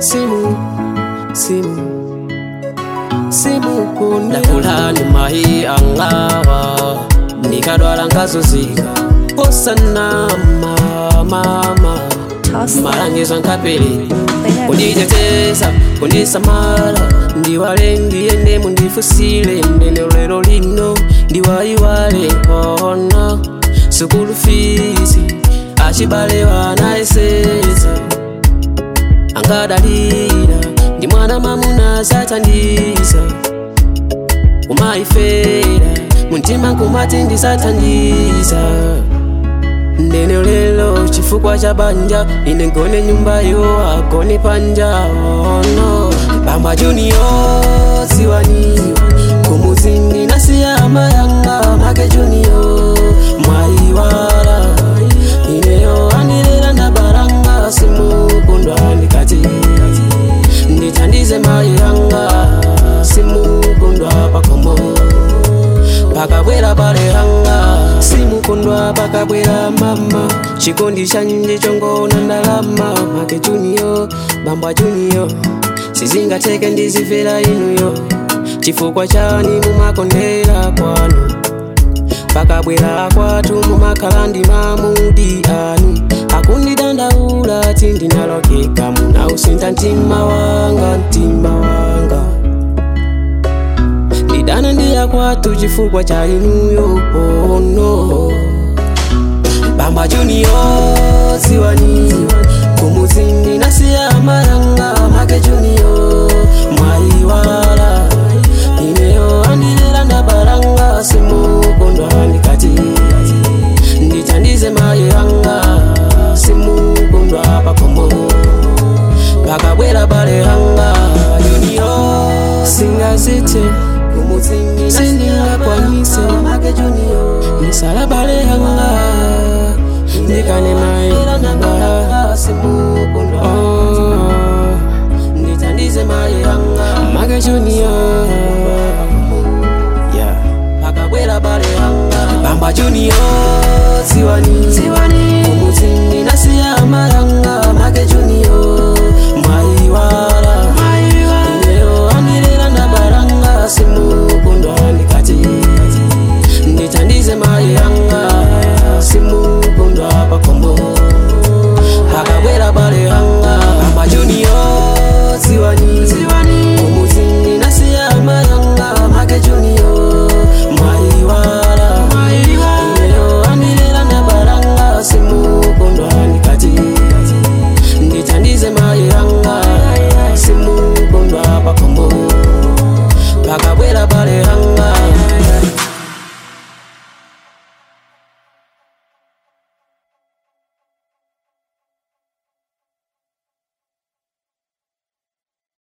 simu kunda kulani mahi angawa nikadwala nkazuzika osana mama marangizo nkapili kunditetesa kundisamala ndiwalengiye ndemu ndifusile mbene lero lino ndiwayiwale ona sukulu fizi achibale wanaeseza angadalira ndi mwana mamuna satandiza kumaifera muntima kumati ndisatandiza ndene lelo chifukwa cha banja inengone nyumba yo agone panja ono Bamba Junior siwani kumuzindi nasiyama yanga make Junior mwaiwala ineyo anirera na baranga simu kundwa nikati nditandize mayanga simu kundwa pakomo pakabwera balehanga simu kundwa pakabwera mama chikondi chanje chongona ndalama make Junior Bamba Junior sizingateke ndizivera inuyo chifukwa chani mumakondera kwanu pakabwera kwatu mumakalandi mamudi anu akundidandaula tindinalokeka muna usinta ntima wanga ndidana ndiya kwatu chifukwa cha inuyo ono Bamba Junior siwani kumuzindi nasiyama yanga make Junior mwaiwala ineyo anirera na baranga simu kundwa nikati nditandize mayanga simu kundwa pakomo pakabwera balehanga Junior singazite kumuzindi nasiyama kwanise make Junior nisala balehanga ndikane mayanga simu kundwa nditandize mayanga make Junior pakabwera balehanga Bamba Junior siwani kumuzindi nasiyama yanga